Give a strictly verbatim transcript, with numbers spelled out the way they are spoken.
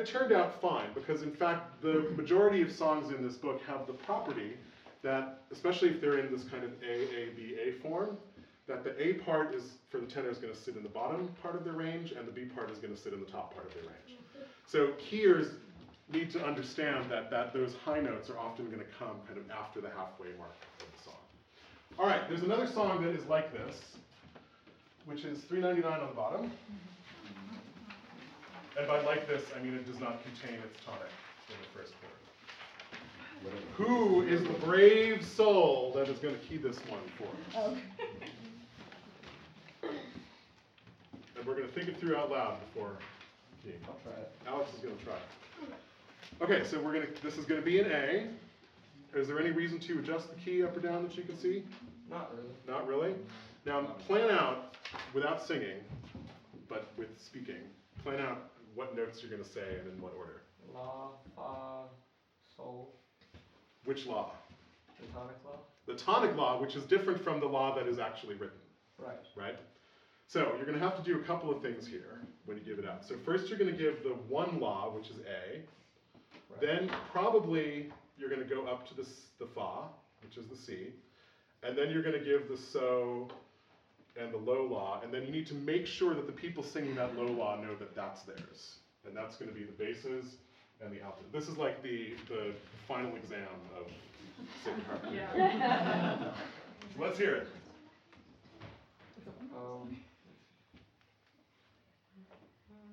it turned out fine, because in fact, the majority of songs in this book have the property that, especially if they're in this kind of A, A, B, A form, that the A part is, for the tenor, is going to sit in the bottom part of their range, and the B part is going to sit in the top part of their range. So keyers need to understand that, that those high notes are often going to come kind of after the halfway mark of the song. All right, there's another song that is like this, which is three ninety-nine on the bottom. And by like this, I mean it does not contain its tonic in the first chord. Who is the brave soul that is going to key this one for us? Okay. And we're going to think it through out loud before keying. I'll try it. Alex is going to try it. Okay, so we're going to. This is going to be an A. Is there any reason to adjust the key up or down that you can see? Not really. Not really. Now plan out without singing, but with speaking. Plan out what notes you're going to say and in what order. La, fa, sol. Which law? The tonic law. The tonic law, which is different from the law that is actually written. Right. Right? So you're going to have to do a couple of things here when you give it out. So first you're going to give the one law, which is A. Right. Then probably you're going to go up to the, the fa, which is the C. And then you're going to give the so and the low law. And then you need to make sure that the people singing that low law know that that's theirs. And that's going to be the basses and the alto. This is like the, the final exam of singing harmony. Yeah. So let's hear it. Um,